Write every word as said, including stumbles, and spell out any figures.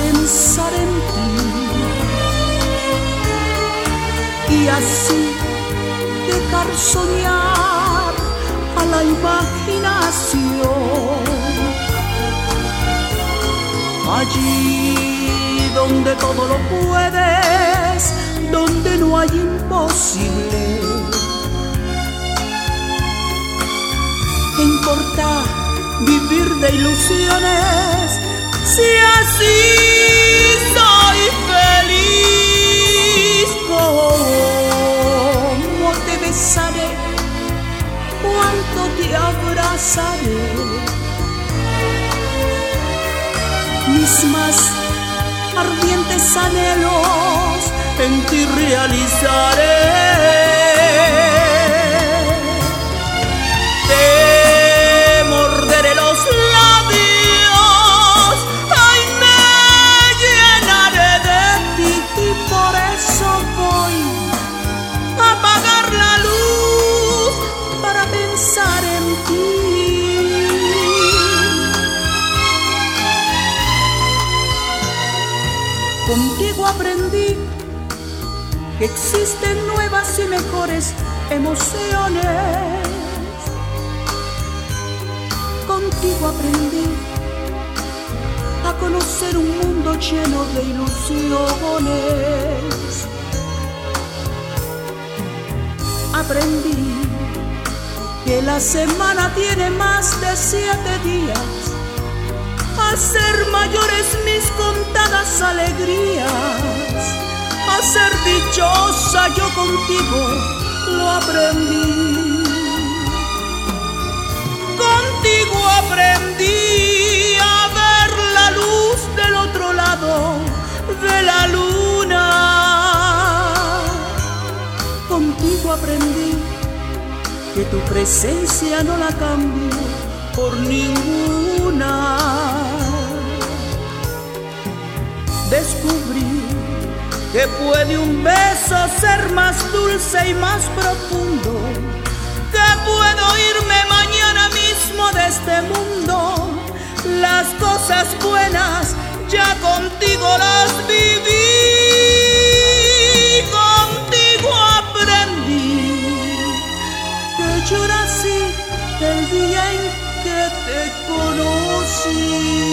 pensar en ti y así dejar soñar a la imaginación. Allí donde todo lo puedes, donde no hay imposible. ¿Qué importa vivir de ilusiones si así soy feliz? ¿Cómo te besaré? ¿Cuánto te abrazaré? Mis más ardientes anhelos en ti realizaré. Te morderé los labios, ay, me llenaré de ti y por eso voy a apagar la luz para pensar en ti. Contigo aprendí que existen nuevas y mejores emociones. Contigo aprendí a conocer un mundo lleno de ilusiones. Aprendí que la semana tiene más de siete días, a ser mayores mis contadas alegrías, a ser dichosa yo contigo lo aprendí. Contigo aprendí a ver la luz del otro lado de la luna. Contigo aprendí que tu presencia no la cambio por ninguna. Descubrí que puede un beso ser más dulce y más profundo, que puedo irme mañana mismo de este mundo. Las cosas buenas ya contigo las viví, contigo aprendí que yo nací el día en que te conocí.